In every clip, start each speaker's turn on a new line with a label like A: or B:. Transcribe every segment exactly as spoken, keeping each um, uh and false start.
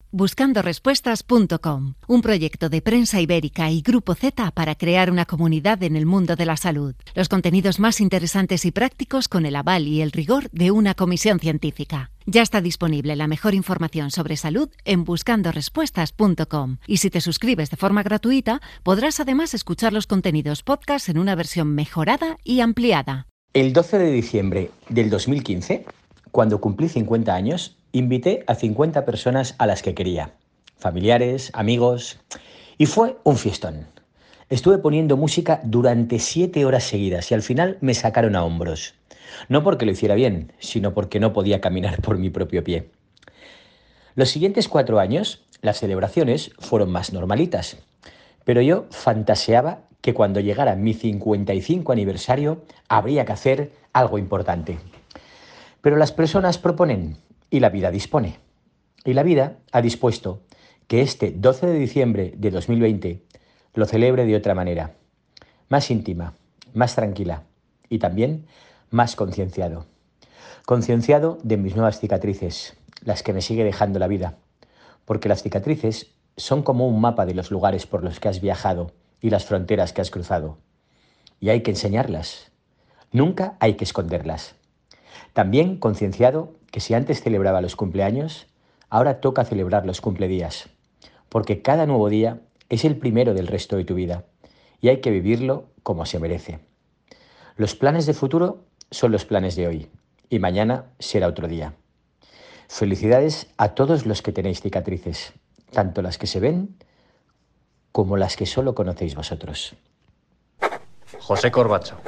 A: buscando respuestas punto com, un proyecto de Prensa Ibérica y Grupo Z para crear una comunidad en el mundo de la salud. Los contenidos más interesantes y prácticos con el aval y el rigor de una comisión científica. Ya está disponible la mejor información sobre salud en buscando respuestas punto com y si te suscribes de forma gratuita podrás además escuchar los contenidos podcast en una versión mejorada y ampliada.
B: El doce de diciembre del dos mil quince, cuando cumplí cincuenta años, invité a cincuenta personas a las que quería, familiares, amigos, y fue un fiestón. Estuve poniendo música durante siete horas seguidas y al final me sacaron a hombros. No porque lo hiciera bien, sino porque no podía caminar por mi propio pie. Los siguientes cuatro años, las celebraciones fueron más normalitas, pero yo fantaseaba que cuando llegara mi cincuenta y cinco aniversario habría que hacer algo importante. Pero las personas proponen y la vida dispone. Y la vida ha dispuesto que este doce de diciembre de dos mil veinte lo celebre de otra manera, más íntima, más tranquila y también más concienciado. Concienciado de mis nuevas cicatrices, las que me sigue dejando la vida, porque las cicatrices son como un mapa de los lugares por los que has viajado y las fronteras que has cruzado. Y hay que enseñarlas. Nunca hay que esconderlas. También concienciado que si antes celebraba los cumpleaños, ahora toca celebrar los cumpledías, porque cada nuevo día es el primero del resto de tu vida y hay que vivirlo como se merece. Los planes de futuro son los planes de hoy y mañana será otro día. Felicidades a todos los que tenéis cicatrices, tanto las que se ven como las que solo conocéis vosotros.
C: José Corbacho.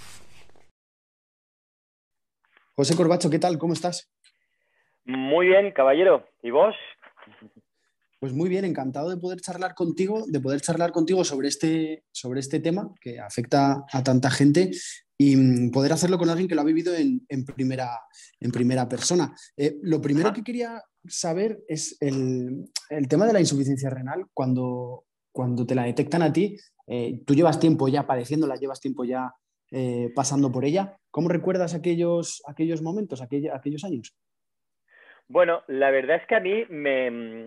D: José Corbacho, ¿qué tal? ¿Cómo estás?
E: Muy bien, caballero. ¿Y vos?
D: Pues muy bien, encantado de poder charlar contigo, de poder charlar contigo sobre este, sobre este tema que afecta a tanta gente y mm, poder hacerlo con alguien que lo ha vivido en, en primera, en primera persona. Eh, lo primero
E: Ajá.
D: que quería saber es el, el tema de la insuficiencia renal. Cuando, cuando te la detectan a ti, eh, tú llevas tiempo ya padeciéndola, llevas tiempo ya eh, pasando por ella. ¿Cómo recuerdas aquellos, aquellos momentos, aquell, aquellos años?
E: Bueno, la verdad es que a mí me,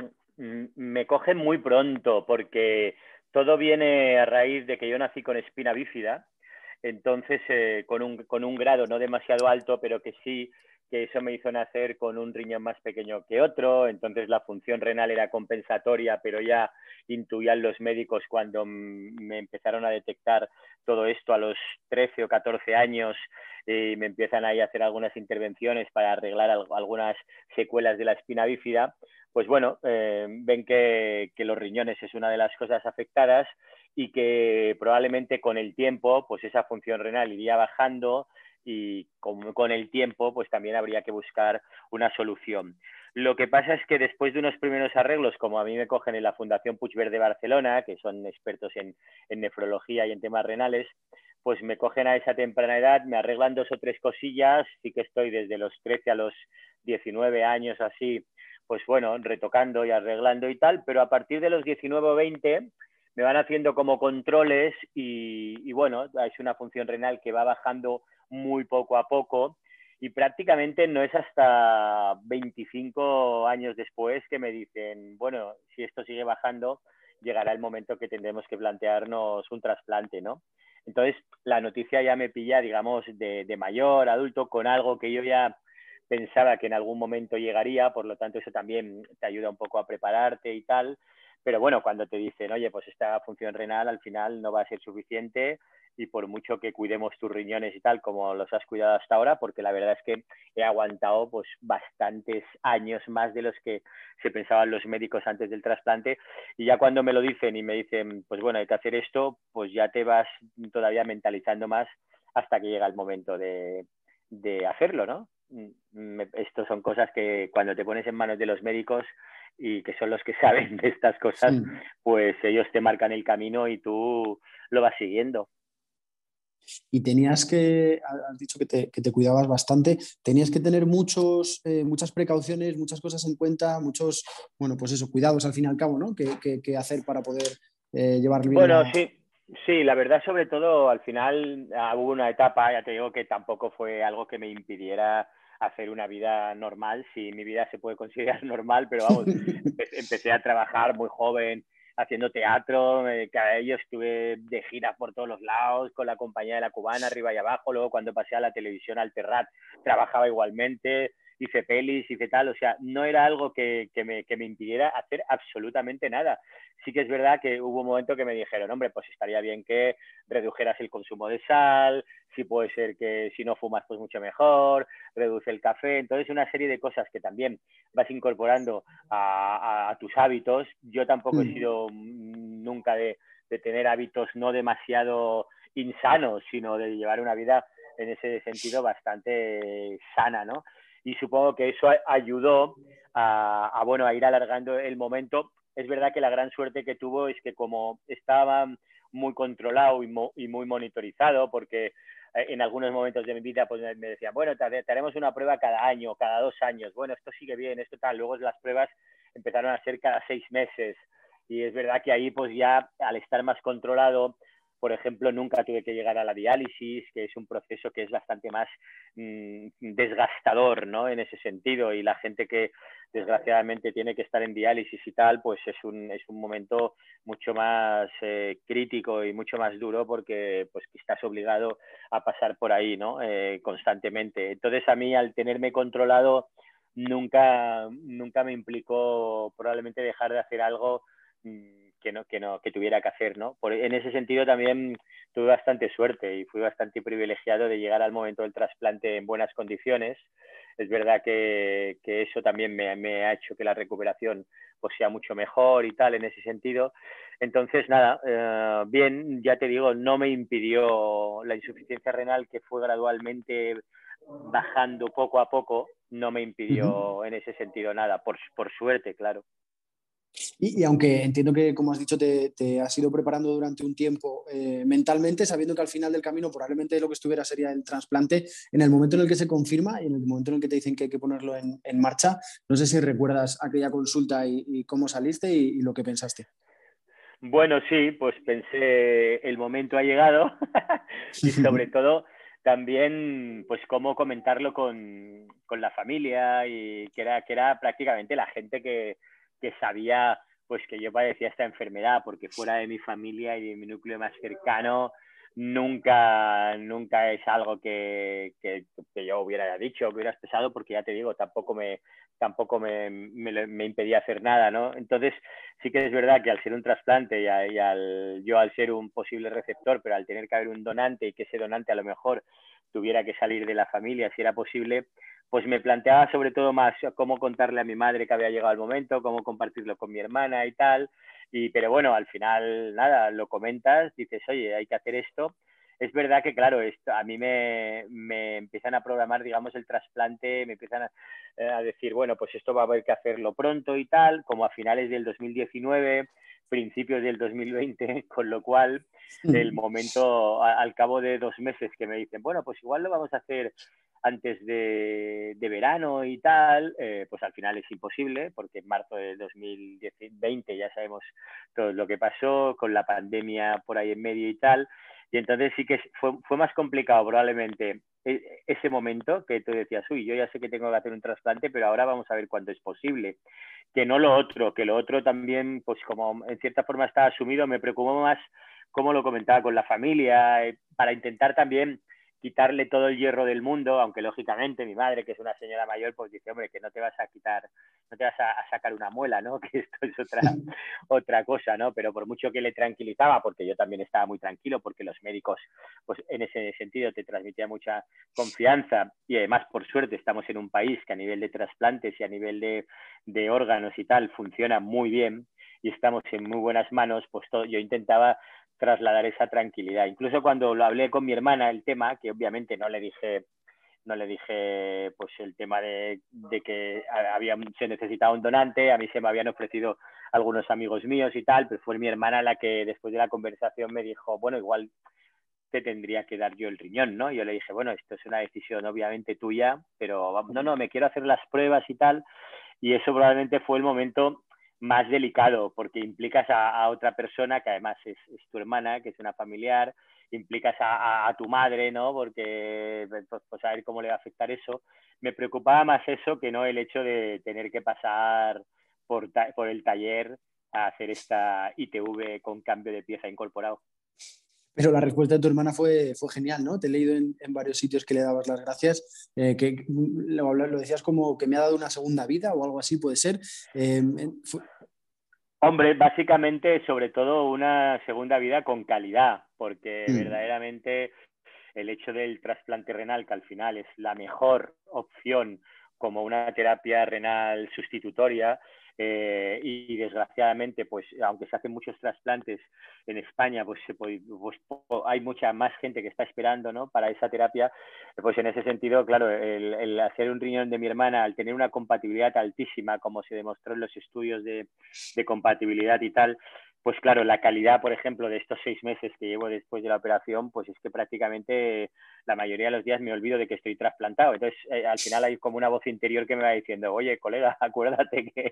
E: mm, me coge muy pronto porque todo viene a raíz de que yo nací con espina bífida, entonces eh, con un, con un grado no demasiado alto, pero que sí, que eso me hizo nacer con un riñón más pequeño que otro, entonces la función renal era compensatoria, pero ya intuían los médicos cuando me empezaron a detectar todo esto a los trece o catorce años y me empiezan ahí a hacer algunas intervenciones para arreglar algunas secuelas de la espina bífida, pues bueno, eh, ven que, que los riñones es una de las cosas afectadas y que probablemente con el tiempo pues esa función renal iría bajando y con, con el tiempo pues también habría que buscar una solución. Lo que pasa es que después de unos primeros arreglos, como a mí me cogen en la Fundación Puig Verde Barcelona, que son expertos en, en nefrología y en temas renales, pues me cogen a esa temprana edad, me arreglan dos o tres cosillas, sí que estoy desde los trece a los diecinueve años así, pues bueno, retocando y arreglando y tal, pero a partir de los diecinueve o veinte me van haciendo como controles y, y bueno, es una función renal que va bajando muy poco a poco y prácticamente no es hasta veinticinco años después que me dicen, bueno, si esto sigue bajando, llegará el momento que tendremos que plantearnos un trasplante, ¿no? Entonces, la noticia ya me pilla, digamos, de, de mayor, adulto, con algo que yo ya pensaba que en algún momento llegaría, por lo tanto eso también te ayuda un poco a prepararte y tal, pero bueno, cuando te dicen, oye, pues esta función renal al final no va a ser suficiente y por mucho que cuidemos tus riñones y tal, como los has cuidado hasta ahora, porque la verdad es que he aguantado pues bastantes años más de los que se pensaban los médicos antes del trasplante, y ya cuando me lo dicen y me dicen, pues bueno, hay que hacer esto, pues ya te vas todavía mentalizando más hasta que llega el momento de, de hacerlo, ¿no? Estas son cosas que cuando te pones en manos de los médicos y que son los que saben de estas cosas, sí, pues ellos te marcan el camino y tú lo vas siguiendo.
D: Y tenías que, has dicho que te, que te cuidabas bastante, tenías que tener muchos, eh, muchas precauciones, muchas cosas en cuenta, muchos, bueno, pues eso, cuidados al fin y al cabo, ¿no? Que, que, que hacer para poder eh, llevar bien
E: bueno,
D: la...
E: sí, sí, la verdad sobre todo al final uh, hubo una etapa, ya te digo que tampoco fue algo que me impidiera hacer una vida normal, si mi vida se puede considerar normal, pero vamos, empecé a trabajar muy joven haciendo teatro, eh, cada ello estuve de gira por todos los lados, con la compañía de la Cubana, arriba y abajo, luego cuando pasé a la televisión, al Terrat, trabajaba igualmente, hice pelis, hice tal, o sea, no era algo que, que, me, que me impidiera hacer absolutamente nada. Sí que es verdad que hubo un momento que me dijeron, hombre, pues estaría bien que redujeras el consumo de sal, si puede ser que si no fumas, pues mucho mejor, reduce el café, entonces una serie de cosas que también vas incorporando a, a, a tus hábitos. Yo tampoco he sido nunca de, de tener hábitos no demasiado insanos, sino de llevar una vida en ese sentido bastante sana, ¿no? Y supongo que eso ayudó a, a, bueno, a ir alargando el momento. Es verdad que la gran suerte que tuvo es que como estaba muy controlado y, mo y muy monitorizado, porque en algunos momentos de mi vida pues me decían, bueno, te, te haremos una prueba cada año, cada dos años, bueno, esto sigue bien, esto tal. Luego las pruebas empezaron a ser cada seis meses y es verdad que ahí pues ya al estar más controlado, por ejemplo, nunca tuve que llegar a la diálisis, que es un proceso que es bastante más mmm, desgastador, ¿no? En ese sentido, y la gente que desgraciadamente tiene que estar en diálisis y tal, pues es un, es un momento mucho más eh, crítico y mucho más duro porque pues estás obligado a pasar por ahí, ¿no? Eh, constantemente. Entonces a mí, al tenerme controlado, nunca, nunca me implicó probablemente dejar de hacer algo mmm, que no, que no, que tuviera que hacer, ¿no? Por, en ese sentido también tuve bastante suerte y fui bastante privilegiado de llegar al momento del trasplante en buenas condiciones. Es verdad que, que eso también me, me ha hecho que la recuperación pues sea mucho mejor y tal en ese sentido. Entonces, nada, eh, bien, ya te digo, no me impidió la insuficiencia renal, que fue gradualmente bajando poco a poco, no me impidió uh-huh. en ese sentido nada, por, por suerte, claro.
D: Y, y aunque entiendo que, como has dicho, te, te has ido preparando durante un tiempo eh, mentalmente, sabiendo que al final del camino probablemente lo que estuviera sería el trasplante, en el momento en el que se confirma y en el momento en el que te dicen que hay que ponerlo en, en marcha, no sé si recuerdas aquella consulta y, y cómo saliste y, y lo que pensaste.
E: Bueno, sí, pues pensé, el momento ha llegado y sobre todo también pues cómo comentarlo con, con la familia, y que era, que era prácticamente la gente que, que sabía pues que yo padecía esta enfermedad, porque fuera de mi familia y de mi núcleo más cercano nunca, nunca es algo que, que, que yo hubiera dicho, que hubiera expresado, porque ya te digo, tampoco me, tampoco me, me, me impedía hacer nada, ¿no? Entonces sí que es verdad que al ser un trasplante y, a, y al, yo al ser un posible receptor, pero al tener que haber un donante y que ese donante a lo mejor tuviera que salir de la familia si era posible, pues me planteaba sobre todo más cómo contarle a mi madre que había llegado el momento, cómo compartirlo con mi hermana y tal. Y, pero bueno, al final, nada, lo comentas, dices, oye, hay que hacer esto. Es verdad que, claro, esto, a mí me, me empiezan a programar, digamos, el trasplante, me empiezan a, a decir, bueno, pues esto va a haber que hacerlo pronto y tal, como a finales del dos mil diecinueve, principios del dos mil veinte, con lo cual el momento, a, al cabo de dos meses que me dicen, bueno, pues igual lo vamos a hacer antes de, de verano y tal, eh, pues al final es imposible, porque en marzo de dos mil veinte ya sabemos todo lo que pasó, con la pandemia por ahí en medio y tal, y entonces sí que fue, fue más complicado probablemente ese momento que tú decías, uy, yo ya sé que tengo que hacer un trasplante, pero ahora vamos a ver cuándo es posible, que no lo otro, que lo otro también, pues como en cierta forma está asumido, me preocupó más cómo lo comentaba con la familia, eh, para intentar también quitarle todo el hierro del mundo, aunque lógicamente mi madre, que es una señora mayor, pues dice, hombre, que no te vas a quitar, no te vas a, a sacar una muela, ¿no? Que esto es otra, otra cosa, ¿no? Pero por mucho que le tranquilizaba, porque yo también estaba muy tranquilo, porque los médicos, pues en ese sentido te transmitían mucha confianza, y además, por suerte, estamos en un país que a nivel de trasplantes y a nivel de, de órganos y tal, funciona muy bien, y estamos en muy buenas manos, pues todo, yo intentaba trasladar esa tranquilidad. Incluso cuando lo hablé con mi hermana, el tema, que obviamente no le dije, no le dije pues el tema de, de que había, se necesitaba un donante, a mí se me habían ofrecido algunos amigos míos y tal, pero fue mi hermana la que después de la conversación me dijo, bueno, igual te tendría que dar yo el riñón, ¿no? Yo le dije, bueno, esto es una decisión obviamente tuya, pero no, no, me quiero hacer las pruebas y tal, y eso probablemente fue el momento más delicado, porque implicas a, a otra persona que además es, es tu hermana, que es una familiar, implicas a, a, a tu madre, ¿no? Porque pues, pues a ver cómo le va a afectar eso. Me preocupaba más eso que no el hecho de tener que pasar por, por el taller a hacer esta I T V con cambio de pieza incorporado.
D: Pero la respuesta de tu hermana fue, fue genial, ¿no? Te he leído en, en varios sitios que le dabas las gracias, eh, que lo, lo decías como que me ha dado una segunda vida o algo así, puede ser. Eh, fue...
E: Hombre, básicamente, sobre todo una segunda vida con calidad, porque mm. verdaderamente el hecho del trasplante renal, que al final es la mejor opción como una terapia renal sustitutoria, eh, y, y desgraciadamente, pues aunque se hacen muchos trasplantes en España, pues, se puede, pues hay mucha más gente que está esperando, ¿no?, para esa terapia. Pues en ese sentido, claro, el, el hacer un riñón de mi hermana, al tener una compatibilidad altísima, como se demostró en los estudios de, de compatibilidad y tal, pues claro, la calidad, por ejemplo, de estos seis meses que llevo después de la operación, pues es que prácticamente la mayoría de los días me olvido de que estoy trasplantado. Entonces, eh, al final hay como una voz interior que me va diciendo, oye, colega, acuérdate que,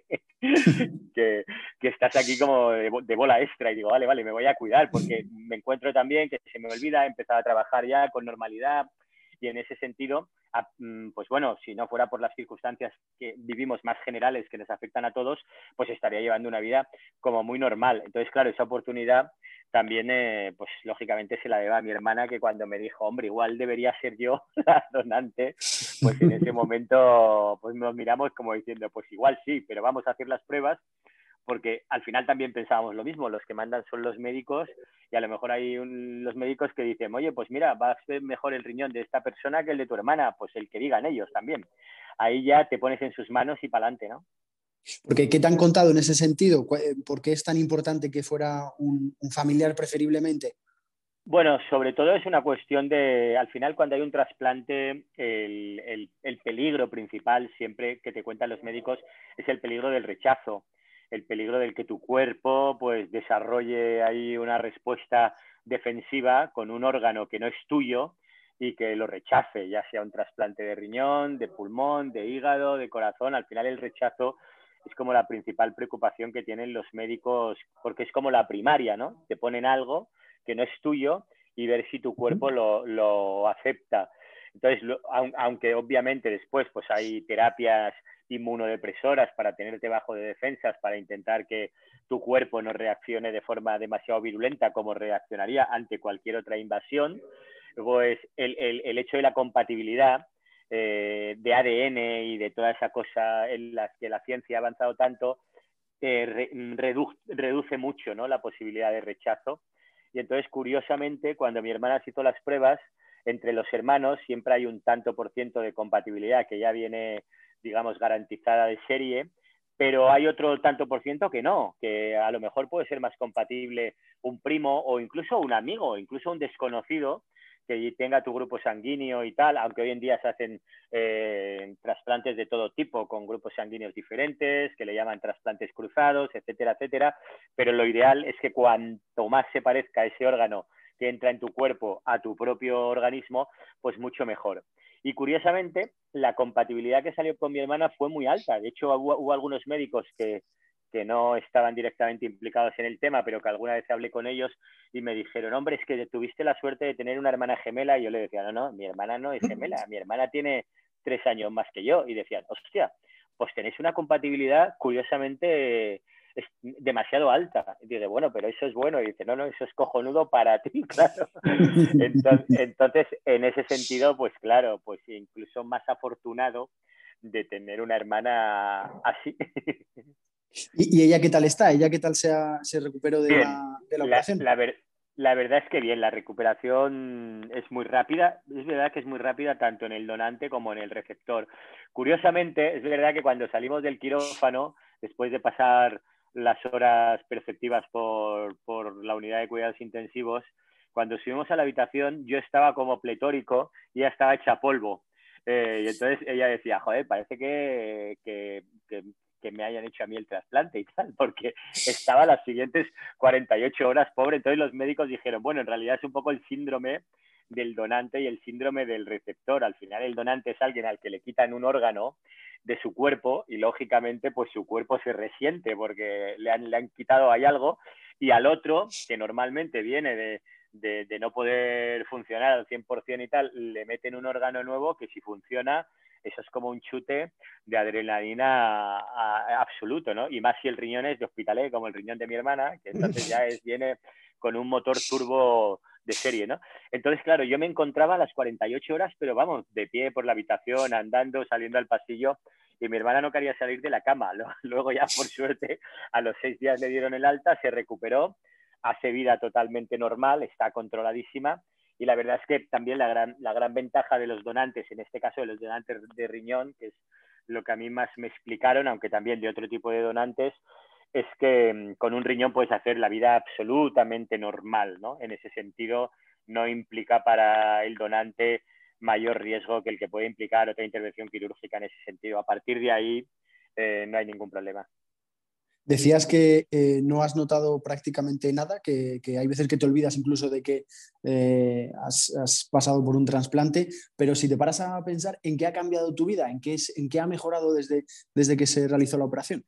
E: que, que estás aquí como de, de bola extra. Y digo, vale, vale, me voy a cuidar porque me encuentro también que se me olvida, he empezado a trabajar ya con normalidad. Y en ese sentido, pues bueno, si no fuera por las circunstancias que vivimos más generales que nos afectan a todos, pues estaría llevando una vida como muy normal. Entonces, claro, esa oportunidad también, eh, pues lógicamente se la debo a mi hermana, que cuando me dijo, hombre, igual debería ser yo la donante, pues en ese momento pues nos miramos como diciendo, pues igual sí, pero vamos a hacer las pruebas, porque al final también pensábamos lo mismo, los que mandan son los médicos y a lo mejor hay un, los médicos que dicen, oye, pues mira, va a ser mejor el riñón de esta persona que el de tu hermana, pues el que digan ellos también. Ahí ya te pones en sus manos y para adelante, ¿no?
D: Porque, ¿qué te han contado en ese sentido? ¿Por qué es tan importante que fuera un, un familiar preferiblemente?
E: Bueno, sobre todo es una cuestión de, al final cuando hay un trasplante, el, el, el peligro principal siempre que te cuentan los médicos es el peligro del rechazo, el peligro del que tu cuerpo pues desarrolle ahí una respuesta defensiva con un órgano que no es tuyo y que lo rechace, ya sea un trasplante de riñón, de pulmón, de hígado, de corazón. Al final el rechazo es como la principal preocupación que tienen los médicos, porque es como la primaria, ¿no? Te ponen algo que no es tuyo y ver si tu cuerpo lo, lo acepta. Entonces, lo, aunque obviamente después pues hay terapias inmunodepresoras para tenerte bajo de defensas, para intentar que tu cuerpo no reaccione de forma demasiado virulenta como reaccionaría ante cualquier otra invasión, pues el, el, el hecho de la compatibilidad eh, de A D N y de toda esa cosa en las que la ciencia ha avanzado tanto, eh, re, redu reduce mucho, ¿no?, la posibilidad de rechazo. Y entonces, curiosamente, cuando mi hermana se hizo las pruebas, entre los hermanos siempre hay un tanto por ciento de compatibilidad que ya viene, digamos, garantizada de serie, pero hay otro tanto por ciento que no, que a lo mejor puede ser más compatible un primo o incluso un amigo, incluso un desconocido que tenga tu grupo sanguíneo y tal, aunque hoy en día se hacen eh, trasplantes de todo tipo con grupos sanguíneos diferentes, que le llaman trasplantes cruzados, etcétera, etcétera, pero lo ideal es que cuanto más se parezca ese órgano que entra en tu cuerpo a tu propio organismo, pues mucho mejor. Y curiosamente, la compatibilidad que salió con mi hermana fue muy alta. De hecho, hubo, hubo algunos médicos que, que no estaban directamente implicados en el tema, pero que alguna vez hablé con ellos y me dijeron, hombre, es que tuviste la suerte de tener una hermana gemela. Y yo le decía, no, no, mi hermana no es gemela, mi hermana tiene tres años más que yo. Y decían, hostia, pues tenéis una compatibilidad curiosamente es demasiado alta. Y dice, bueno, pero eso es bueno. Y dice, no, no, eso es cojonudo para ti, claro. Entonces, entonces, en ese sentido, pues claro, pues incluso más afortunado de tener una hermana así.
D: ¿Y, ¿Y ella qué tal está? ¿Ella qué tal se, ha, se recuperó de
E: bien,
D: la, de la
E: la,
D: operación?
E: La, ver, la verdad es que bien, la recuperación es muy rápida. Es verdad que es muy rápida tanto en el donante como en el receptor. Curiosamente, es verdad que cuando salimos del quirófano, después de pasar las horas perceptivas por, por la unidad de cuidados intensivos, cuando subimos a la habitación yo estaba como pletórico y ella estaba hecha polvo. Eh, y entonces ella decía, joder, parece que, que, que que me hayan hecho a mí el trasplante y tal, porque estaba las siguientes cuarenta y ocho horas pobre. Entonces los médicos dijeron, bueno, en realidad es un poco el síndrome del donante y el síndrome del receptor. Al final el donante es alguien al que le quitan un órgano de su cuerpo y lógicamente pues su cuerpo se resiente porque le han, le han quitado ahí algo, y al otro, que normalmente viene de, de, de no poder funcionar al cien por ciento y tal, le meten un órgano nuevo que si funciona, eso es como un chute de adrenalina a, a, absoluto, ¿no? Y más si el riñón es de Hospitalet, como el riñón de mi hermana, que entonces ya es, viene con un motor turbo de serie, ¿no? Entonces, claro, yo me encontraba a las cuarenta y ocho horas, pero vamos, de pie por la habitación, andando, saliendo al pasillo, y mi hermana no quería salir de la cama. Luego ya, por suerte, a los seis días le dieron el alta, se recuperó, hace vida totalmente normal, está controladísima, y la verdad es que también la gran, la gran ventaja de los donantes, en este caso de los donantes de riñón, que es lo que a mí más me explicaron, aunque también de otro tipo de donantes, es que con un riñón puedes hacer la vida absolutamente normal, ¿no? En ese sentido, no implica para el donante mayor riesgo que el que puede implicar otra intervención quirúrgica en ese sentido. A partir de ahí, eh, no hay ningún problema.
D: Decías que eh, no has notado prácticamente nada, que, que hay veces que te olvidas incluso de que eh, has, has pasado por un trasplante, pero si te paras a pensar en qué ha cambiado tu vida, en qué, es, en qué ha mejorado desde, desde que se realizó la operación.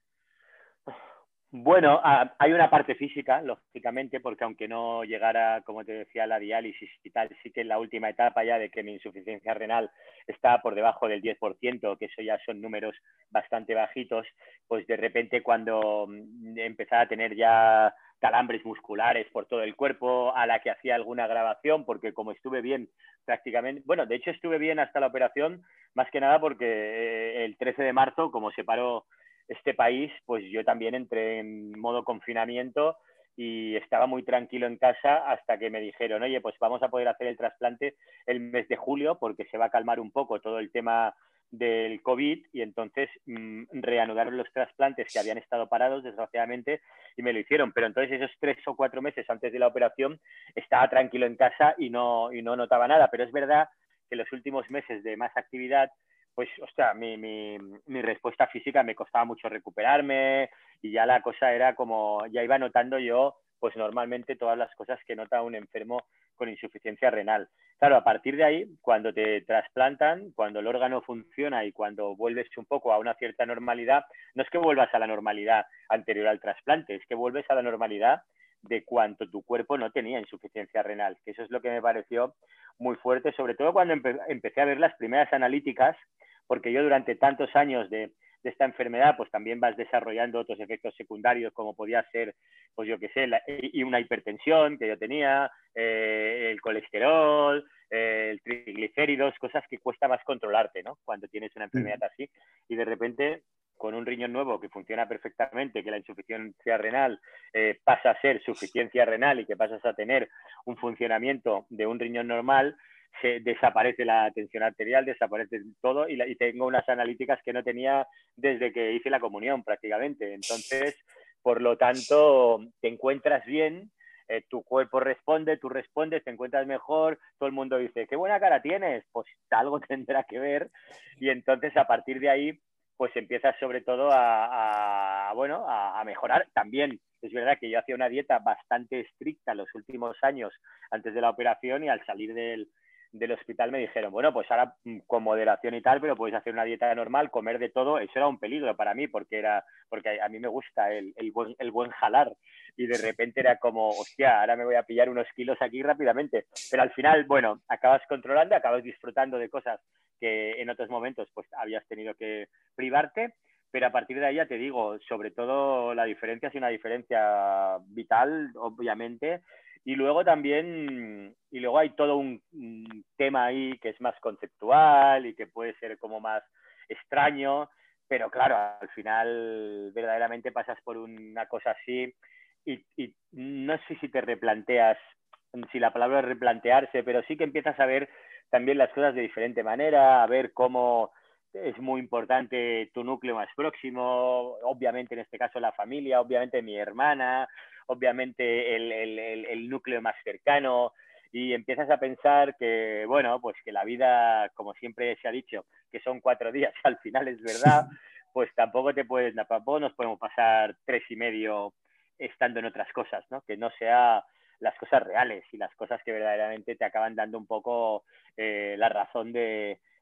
E: Bueno, hay una parte física, lógicamente, porque aunque no llegara, como te decía, a la diálisis y tal, sí que en la última etapa ya de que mi insuficiencia renal está por debajo del diez por ciento, que eso ya son números bastante bajitos, pues de repente cuando empezaba a tener ya calambres musculares por todo el cuerpo, a la que hacía alguna grabación, porque como estuve bien prácticamente, bueno, de hecho estuve bien hasta la operación, más que nada porque el trece de marzo, como se paró este país, pues yo también entré en modo confinamiento y estaba muy tranquilo en casa hasta que me dijeron, oye, pues vamos a poder hacer el trasplante el mes de julio porque se va a calmar un poco todo el tema del COVID y entonces mmm, reanudaron los trasplantes que habían estado parados, desgraciadamente, y me lo hicieron. Pero entonces esos tres o cuatro meses antes de la operación estaba tranquilo en casa y no, y no notaba nada. Pero es verdad que los últimos meses de más actividad, pues, hostia, mi, mi, mi respuesta física me costaba mucho recuperarme y ya la cosa era como, ya iba notando yo, pues normalmente todas las cosas que nota un enfermo con insuficiencia renal. Claro, a partir de ahí, cuando te trasplantan, cuando el órgano funciona y cuando vuelves un poco a una cierta normalidad, no es que vuelvas a la normalidad anterior al trasplante, es que vuelves a la normalidad de cuanto tu cuerpo no tenía insuficiencia renal, que eso es lo que me pareció muy fuerte, sobre todo cuando empe empecé a ver las primeras analíticas, porque yo durante tantos años de, de esta enfermedad, pues también vas desarrollando otros efectos secundarios, como podía ser, pues yo qué sé, la, y una hipertensión que yo tenía, eh, el colesterol, eh, el triglicéridos, cosas que cuesta más controlarte, ¿no? Cuando tienes una enfermedad así, y de repente con un riñón nuevo que funciona perfectamente, que la insuficiencia renal eh, pasa a ser suficiencia renal y que pasas a tener un funcionamiento de un riñón normal, se desaparece la tensión arterial, desaparece todo y, la, y tengo unas analíticas que no tenía desde que hice la comunión prácticamente. Entonces, por lo tanto, te encuentras bien, eh, tu cuerpo responde, tú respondes, te encuentras mejor, todo el mundo dice, qué buena cara tienes, pues algo tendrá que ver y entonces a partir de ahí pues empiezas sobre todo a, a bueno, a, a mejorar. También es verdad que yo hacía una dieta bastante estricta los últimos años antes de la operación y al salir del, del hospital me dijeron, bueno, pues ahora con moderación y tal, pero puedes hacer una dieta normal, comer de todo. Eso era un peligro para mí porque, era, porque a mí me gusta el, el, buen, el buen jalar y de repente era como, hostia, ahora me voy a pillar unos kilos aquí rápidamente. Pero al final, bueno, acabas controlando, acabas disfrutando de cosas que en otros momentos pues habías tenido que privarte, pero a partir de ahí ya te digo, sobre todo la diferencia es una diferencia vital, obviamente, y luego también, y luego hay todo un, un tema ahí que es más conceptual y que puede ser como más extraño, pero claro, al final verdaderamente pasas por una cosa así y, y no sé si te replanteas, si la palabra es replantearse, pero sí que empiezas a ver también las cosas de diferente manera, a ver cómo es muy importante tu núcleo más próximo, obviamente en este caso la familia, obviamente mi hermana, obviamente el, el, el, el núcleo más cercano y empiezas a pensar que, bueno, pues que la vida, como siempre se ha dicho, que son cuatro días, al final es verdad, pues tampoco te puedes, tampoco nos podemos pasar tres y medio estando en otras cosas, ¿no? Que no sea las cosas reales y las cosas que verdaderamente te acaban dando un poco eh, la razón de,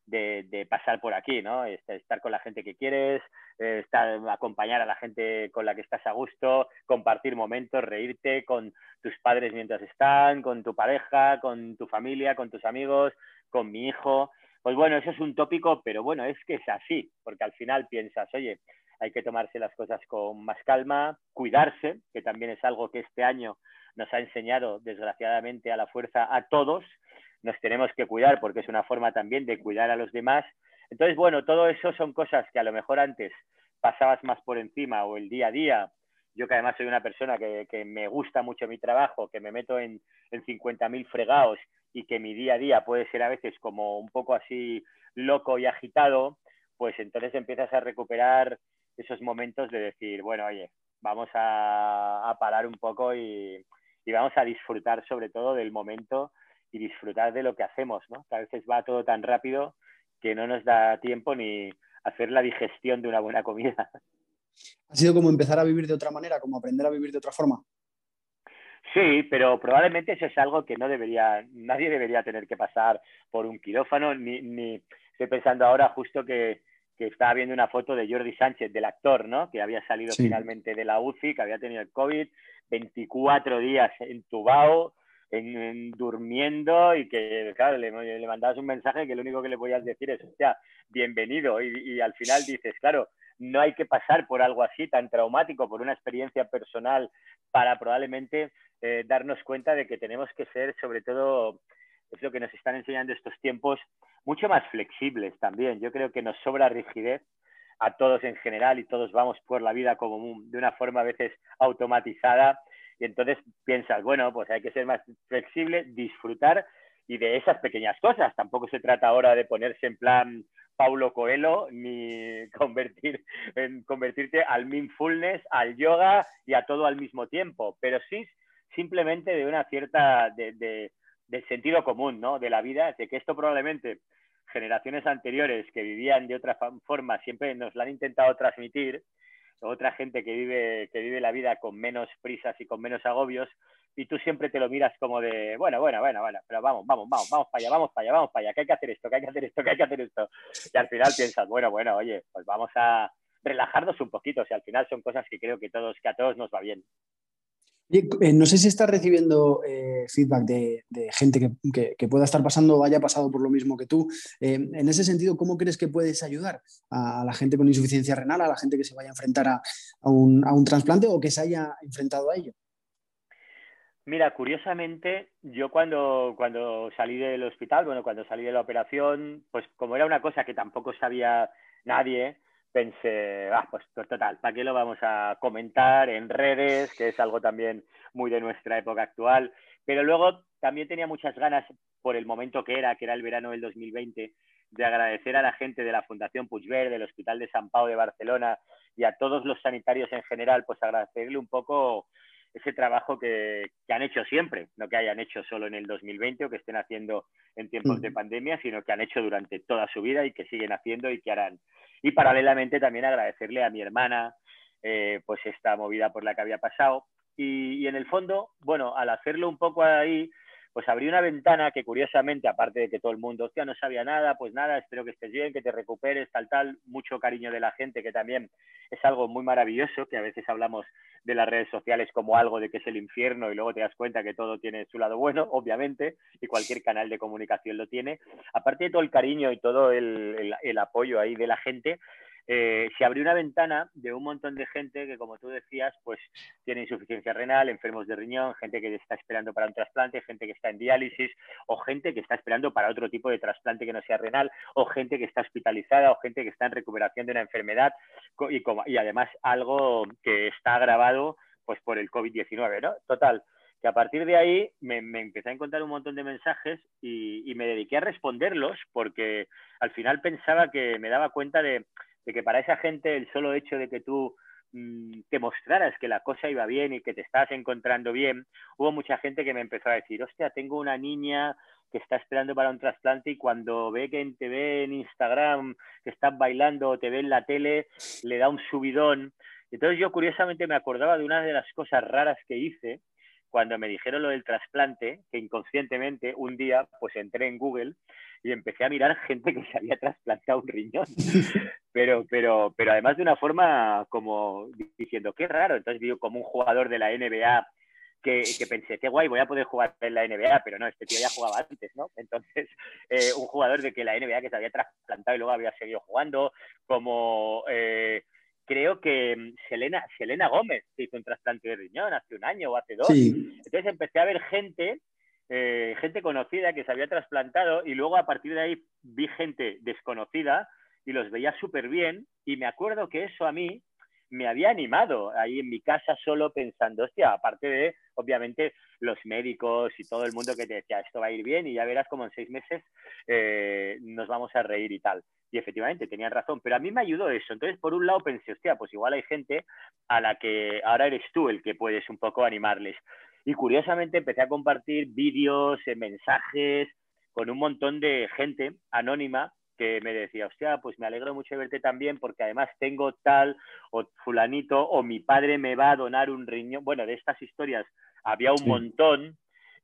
E: de, de pasar por aquí, ¿no? Estar con la gente que quieres, estar, acompañar a la gente con la que estás a gusto, compartir momentos, reírte con tus padres mientras están, con tu pareja, con tu familia, con tus amigos, con mi hijo. Pues bueno, eso es un tópico, pero bueno, es que es así, porque al final piensas, oye, hay que tomarse las cosas con más calma, cuidarse, que también es algo que este año nos ha enseñado, desgraciadamente, a la fuerza a todos. Nos tenemos que cuidar porque es una forma también de cuidar a los demás. Entonces, bueno, todo eso son cosas que a lo mejor antes pasabas más por encima o el día a día. Yo que además soy una persona que, que me gusta mucho mi trabajo, que me meto en, en cincuenta mil fregados y que mi día a día puede ser a veces como un poco así loco y agitado, pues entonces empiezas a recuperar esos momentos de decir, bueno, oye, vamos a, a parar un poco y, y vamos a disfrutar sobre todo del momento y disfrutar de lo que hacemos, ¿no? Que a veces va todo tan rápido que no nos da tiempo ni hacer la digestión de una buena comida.
D: ¿Ha sido como empezar a vivir de otra manera, como aprender a vivir de otra forma?
E: Sí, pero probablemente eso es algo que no debería, nadie debería tener que pasar por un quirófano, ni, ni estoy pensando ahora justo que, que estaba viendo una foto de Jordi Sánchez, del actor, ¿no? Que había salido
D: Sí.
E: finalmente de la U C I, que había tenido el COVID, veinticuatro días entubado, en, en, durmiendo y que, claro, le, le mandabas un mensaje que lo único que le podías decir es, hostia, bienvenido. Y, y al final dices, claro, no hay que pasar por algo así tan traumático, por una experiencia personal para probablemente eh, darnos cuenta de que tenemos que ser, sobre todo, es lo que nos están enseñando estos tiempos, mucho más flexibles también. Yo creo que nos sobra rigidez a todos en general y todos vamos por la vida como de una forma a veces automatizada y entonces piensas, bueno, pues hay que ser más flexible, disfrutar y de esas pequeñas cosas. Tampoco se trata ahora de ponerse en plan Paulo Coelho ni convertir, en convertirte al mindfulness, al yoga y a todo al mismo tiempo, pero sí simplemente de una cierta, de, de, del sentido común, ¿no? De la vida, de que esto probablemente generaciones anteriores que vivían de otra forma siempre nos la han intentado transmitir, otra gente que vive, que vive la vida con menos prisas y con menos agobios, y tú siempre te lo miras como de, bueno, bueno, bueno, bueno, pero vamos, vamos, vamos, vamos para allá, vamos para allá, vamos para allá, que hay que hacer esto, que hay que hacer esto, que hay que hacer esto. Y al final piensas, bueno, bueno, oye, pues vamos a relajarnos un poquito, o sea, al final son cosas que creo que, todos, que a todos nos va bien.
D: Oye, eh, no sé si estás recibiendo eh, feedback de, de gente que, que, que pueda estar pasando o haya pasado por lo mismo que tú. Eh, en ese sentido, ¿cómo crees que puedes ayudar a, a la gente con insuficiencia renal, a la gente que se vaya a enfrentar a, a, un, a un trasplante o que se haya enfrentado a ello?
E: Mira, curiosamente, yo cuando, cuando salí del hospital, bueno, cuando salí de la operación, pues como era una cosa que tampoco sabía nadie, pensé, ah, pues total, ¿para qué lo vamos a comentar en redes? Que es algo también muy de nuestra época actual. Pero luego también tenía muchas ganas, por el momento que era, que era el verano del dos mil veinte, de agradecer a la gente de la Fundación Puigverd, del Hospital de Sant Pau de Barcelona y a todos los sanitarios en general, pues agradecerle un poco ese trabajo que, que han hecho siempre, no que hayan hecho solo en el dos mil veinte o que estén haciendo en tiempos de pandemia, sino que han hecho durante toda su vida y que siguen haciendo y que harán. Y paralelamente también agradecerle a mi hermana eh, pues esta movida por la que había pasado. Y, y en el fondo, bueno, al hacerlo un poco ahí, pues abrí una ventana que curiosamente, aparte de que todo el mundo, hostia, no sabía nada, pues nada, espero que estés bien, que te recuperes, tal, tal, mucho cariño de la gente, que también es algo muy maravilloso, que a veces hablamos de las redes sociales como algo de que es el infierno y luego te das cuenta que todo tiene su lado bueno, obviamente, y cualquier canal de comunicación lo tiene. Aparte de todo el cariño y todo el, el, el apoyo ahí de la gente, eh, se abrió una ventana de un montón de gente que, como tú decías, pues tiene insuficiencia renal, enfermos de riñón, gente que está esperando para un trasplante, gente que está en diálisis o gente que está esperando para otro tipo de trasplante que no sea renal o gente que está hospitalizada o gente que está en recuperación de una enfermedad y, como, y además algo que está agravado pues por el COVID diecinueve, ¿no? Total, que a partir de ahí me, me empecé a encontrar un montón de mensajes y, y me dediqué a responderlos porque al final pensaba que me daba cuenta de de que para esa gente el solo hecho de que tú mmm, te mostraras que la cosa iba bien y que te estabas encontrando bien, hubo mucha gente que me empezó a decir, hostia, tengo una niña que está esperando para un trasplante y cuando ve que te ve en Instagram que estás bailando o te ve en la tele, le da un subidón. Entonces yo curiosamente me acordaba de una de las cosas raras que hice cuando me dijeron lo del trasplante, que inconscientemente un día pues entré en Google y empecé a mirar gente que se había trasplantado un riñón. Pero, pero, pero además de una forma como diciendo, qué raro. Entonces vi como un jugador de la N B A que, que pensé, qué guay, voy a poder jugar en la N B A, pero no, este tío ya jugaba antes, ¿no? Entonces, eh, un jugador de que la N B A que se había trasplantado y luego había seguido jugando, como eh, creo que Selena, Selena Gómez se hizo un trasplante de riñón hace un año o hace dos.
D: Sí.
E: Entonces empecé a ver gente, eh, gente conocida que se había trasplantado y luego a partir de ahí vi gente desconocida y los veía súper bien y me acuerdo que eso a mí me había animado ahí en mi casa solo pensando, hostia, aparte de, obviamente, los médicos y todo el mundo que te decía, esto va a ir bien y ya verás como en seis meses eh, nos vamos a reír y tal. Y efectivamente, tenían razón, pero a mí me ayudó eso. Entonces, por un lado pensé, hostia, pues igual hay gente a la que ahora eres tú el que puedes un poco animarles. Y curiosamente empecé a compartir vídeos, eh, mensajes con un montón de gente anónima que me decía, hostia, pues me alegro mucho de verte también porque además tengo tal o fulanito o mi padre me va a donar un riñón. Bueno, de estas historias había un sí. montón.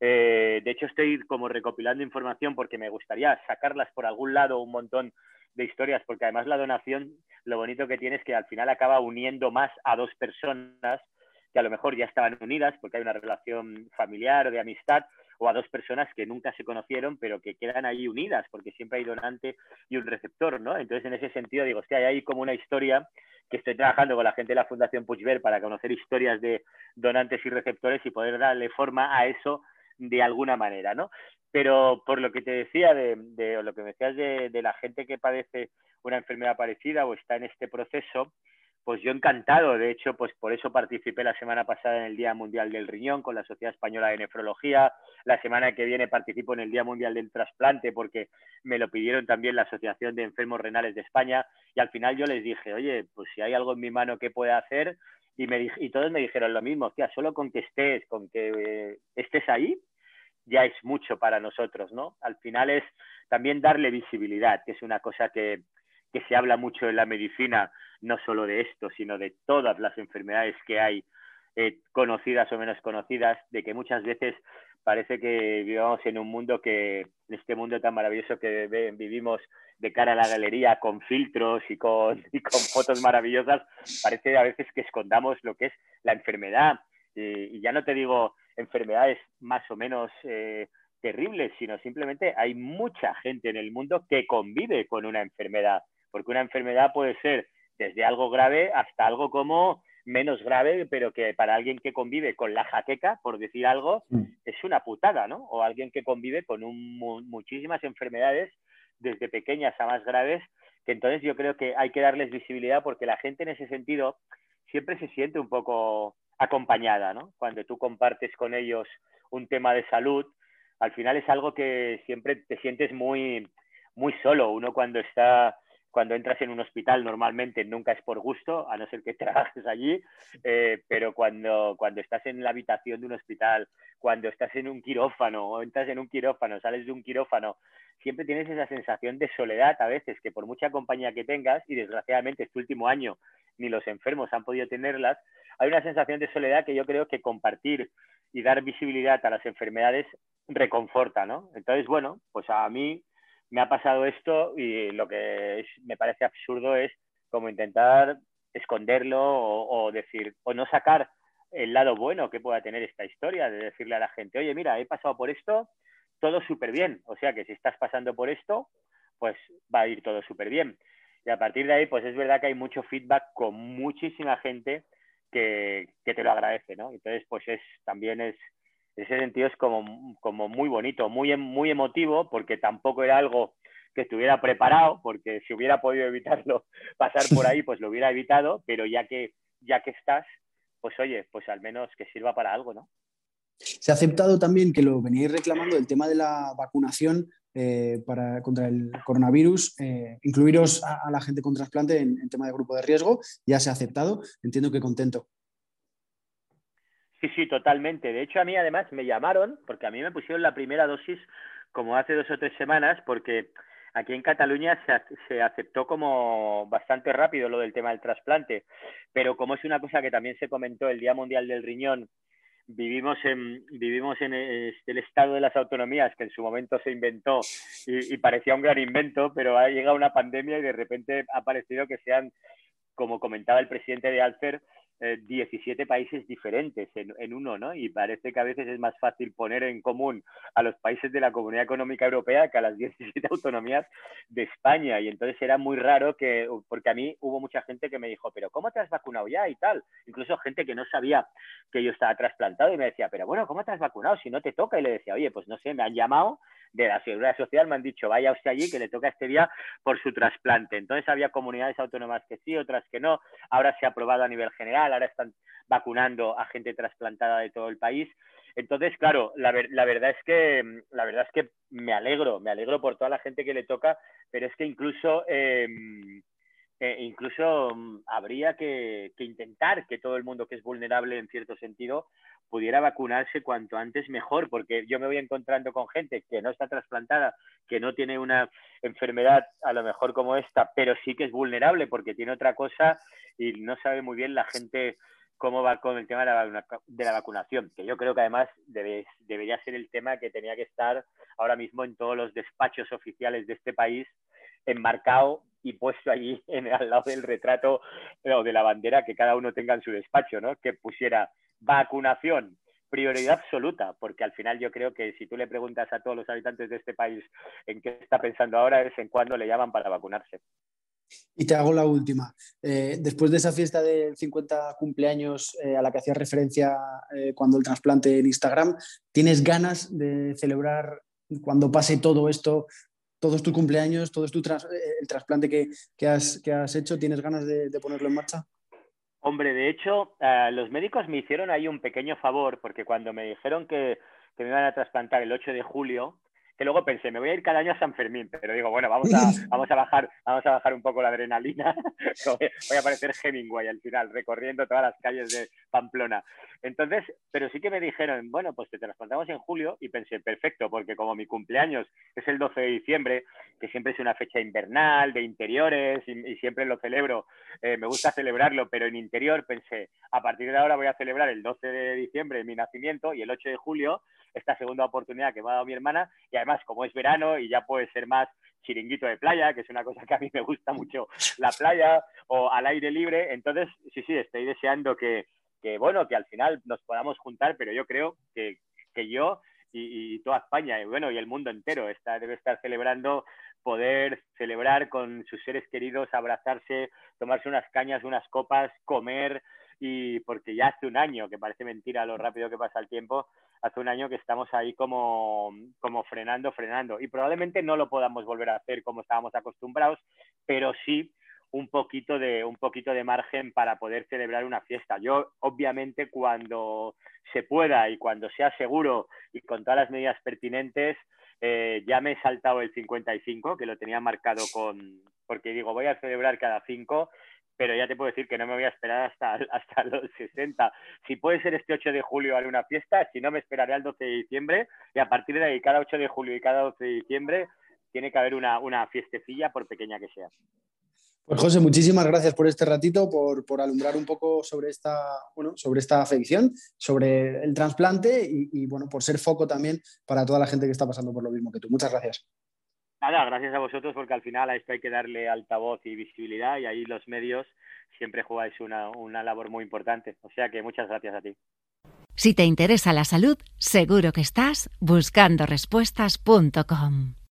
E: Eh, de hecho, estoy como recopilando información porque me gustaría sacarlas por algún lado, un montón de historias, porque además la donación, lo bonito que tiene es que al final acaba uniendo más a dos personas que a lo mejor ya estaban unidas porque hay una relación familiar o de amistad, o a dos personas que nunca se conocieron, pero que quedan ahí unidas, porque siempre hay donante y un receptor, ¿no? Entonces, en ese sentido, digo, hostia, hay ahí como una historia que estoy trabajando con la gente de la Fundación Puigvert para conocer historias de donantes y receptores y poder darle forma a eso de alguna manera, ¿no? Pero por lo que te decía, de, de o lo que me decías de, de la gente que padece una enfermedad parecida o está en este proceso, pues yo encantado. De hecho, pues por eso participé la semana pasada en el Día Mundial del Riñón con la Sociedad Española de Nefrología. La semana que viene participo en el Día Mundial del Trasplante porque me lo pidieron también la Asociación de Enfermos Renales de España. Y al final yo les dije, oye, pues si hay algo en mi mano que pueda hacer. Y, me, y todos me dijeron lo mismo, tía, solo con que estés, con que eh, estés ahí, ya es mucho para nosotros, ¿no? Al final es también darle visibilidad, que es una cosa que, que se habla mucho en la medicina, no solo de esto, sino de todas las enfermedades que hay, eh, conocidas o menos conocidas, de que muchas veces parece que vivamos en un mundo que, en este mundo tan maravilloso que vivimos de cara a la galería, con filtros y con, y con fotos maravillosas, parece a veces que escondamos lo que es la enfermedad. Y, y ya no te digo enfermedades más o menos eh, terribles, sino simplemente hay mucha gente en el mundo que convive con una enfermedad, porque una enfermedad puede ser desde algo grave hasta algo como menos grave, pero que para alguien que convive con la jaqueca, por decir algo, mm. es una putada, ¿no? O alguien que convive con un, mu muchísimas enfermedades, desde pequeñas a más graves, que entonces yo creo que hay que darles visibilidad porque la gente en ese sentido siempre se siente un poco acompañada, ¿no? Cuando tú compartes con ellos un tema de salud, al final es algo que siempre te sientes muy, muy solo. Uno cuando está... Cuando entras en un hospital normalmente nunca es por gusto, a no ser que trabajes allí, eh, pero cuando, cuando estás en la habitación de un hospital, cuando estás en un quirófano o entras en un quirófano, sales de un quirófano, siempre tienes esa sensación de soledad a veces, que por mucha compañía que tengas, y desgraciadamente este último año ni los enfermos han podido tenerlas, hay una sensación de soledad que yo creo que compartir y dar visibilidad a las enfermedades reconforta, ¿no? Entonces, bueno, pues a mí me ha pasado esto y lo que es, me parece absurdo es como intentar esconderlo o, o decir, o no sacar el lado bueno que pueda tener esta historia, de decirle a la gente, oye, mira, he pasado por esto, todo súper bien. O sea que si estás pasando por esto, pues va a ir todo súper bien. Y a partir de ahí, pues es verdad que hay mucho feedback con muchísima gente que, que te lo agradece, ¿no? Entonces, pues es, también es, en ese sentido es como, como muy bonito, muy, muy emotivo, porque tampoco era algo que estuviera preparado, porque si hubiera podido evitarlo, pasar por ahí, pues lo hubiera evitado, pero ya que, ya que estás, pues oye, pues al menos que sirva para algo, ¿no?
D: Se ha aceptado también, que lo veníais reclamando, el tema de la vacunación eh, para, contra el coronavirus, eh, incluiros a, a la gente con trasplante en, en tema de grupo de riesgo, ya se ha aceptado, entiendo que contento.
E: Sí, sí, totalmente. De hecho, a mí además me llamaron, porque a mí me pusieron la primera dosis como hace dos o tres semanas, porque aquí en Cataluña se, se aceptó como bastante rápido lo del tema del trasplante, pero como es una cosa que también se comentó el Día Mundial del Riñón, vivimos en, vivimos en el, el estado de las autonomías que en su momento se inventó y, y parecía un gran invento, pero ha llegado una pandemia y de repente ha parecido que sean, como comentaba el presidente de Alfer, eh, diecisiete países diferentes en, en uno, ¿no? Y parece que a veces es más fácil poner en común a los países de la Comunidad Económica Europea que a las diecisiete autonomías de España. Y entonces era muy raro que, porque a mí hubo mucha gente que me dijo, pero ¿cómo te has vacunado ya? Y tal. Incluso gente que no sabía que yo estaba trasplantado y me decía, pero bueno, ¿cómo te has vacunado si no te toca? Y le decía, oye, pues no sé, me han llamado de la Seguridad Social, me han dicho, vaya usted allí que le toca este día por su trasplante. Entonces había comunidades autónomas que sí, otras que no. Ahora se ha aprobado a nivel general, ahora están vacunando a gente trasplantada de todo el país. Entonces, claro, la, ver, la verdad es que la verdad es que me alegro, me alegro por toda la gente que le toca, pero es que incluso eh, eh, incluso um, habría que, que intentar que todo el mundo que es vulnerable en cierto sentido pudiera vacunarse cuanto antes mejor, porque yo me voy encontrando con gente que no está trasplantada, que no tiene una enfermedad a lo mejor como esta, pero sí que es vulnerable porque tiene otra cosa y no sabe muy bien la gente cómo va con el tema de la, de la vacunación, que yo creo que además debe, debería ser el tema que tenía que estar ahora mismo en todos los despachos oficiales de este país, enmarcado y puesto allí en, al lado del retrato o de la bandera que cada uno tenga en su despacho, ¿no? Que pusiera vacunación, prioridad absoluta, porque al final yo creo que si tú le preguntas a todos los habitantes de este país en qué está pensando ahora es en cuándo le llaman para vacunarse.
D: Y te hago la última. Eh, después de esa fiesta del cincuenta cumpleaños eh, a la que hacías referencia eh, cuando el trasplante en Instagram, ¿tienes ganas de celebrar cuando pase todo esto, todos tus cumpleaños, todo tu tras, el trasplante que, que, has, que has hecho? ¿Tienes ganas de, de ponerlo en marcha?
E: Hombre, de hecho, uh, los médicos me hicieron ahí un pequeño favor, porque cuando me dijeron que, que me iban a trasplantar el ocho de julio, que luego pensé, me voy a ir cada año a San Fermín, pero digo, bueno, vamos a, vamos a, bajar, vamos a bajar un poco la adrenalina, voy a parecer Hemingway al final, recorriendo todas las calles de Pamplona. Entonces, pero sí que me dijeron, bueno, pues te trasplantamos en julio, y pensé, perfecto, porque como mi cumpleaños es el doce de diciembre, que siempre es una fecha invernal, de interiores, y, y siempre lo celebro, eh, me gusta celebrarlo, pero en interior pensé, a partir de ahora voy a celebrar el doce de diciembre mi nacimiento, y el ocho de julio esta segunda oportunidad que me ha dado mi hermana, y además como es verano y ya puede ser más chiringuito de playa, que es una cosa que a mí me gusta mucho, la playa o al aire libre, entonces sí, sí, estoy deseando que, que bueno, que al final nos podamos juntar, pero yo creo que, que yo y, y toda España y bueno, y el mundo entero está, debe estar celebrando poder celebrar con sus seres queridos, abrazarse, tomarse unas cañas, unas copas, comer, y porque ya hace un año, que parece mentira lo rápido que pasa el tiempo, hace un año que estamos ahí como, como frenando, frenando. Y probablemente no lo podamos volver a hacer como estábamos acostumbrados, pero sí un poquito de, un poquito de margen para poder celebrar una fiesta. Yo, obviamente, cuando se pueda y cuando sea seguro y con todas las medidas pertinentes, eh, ya me he saltado el cincuenta y cinco, que lo tenía marcado con... porque digo, voy a celebrar cada cinco, pero ya te puedo decir que no me voy a esperar hasta, hasta los sesenta. Si puede ser este ocho de julio haré una fiesta, si no me esperaré al doce de diciembre, y a partir de ahí, cada ocho de julio y cada doce de diciembre, tiene que haber una, una fiestecilla, por pequeña que sea.
D: Pues José, muchísimas gracias por este ratito, por, por alumbrar un poco sobre esta, bueno, sobre esta afección, sobre el trasplante y, y bueno, por ser foco también para toda la gente que está pasando por lo mismo que tú. Muchas gracias.
E: Nada, gracias a vosotros, porque al final a esto hay que darle altavoz y visibilidad, y ahí los medios siempre jugáis una, una labor muy importante. O sea que muchas gracias a ti.
A: Si te interesa la salud, seguro que estás buscando respuestas punto com.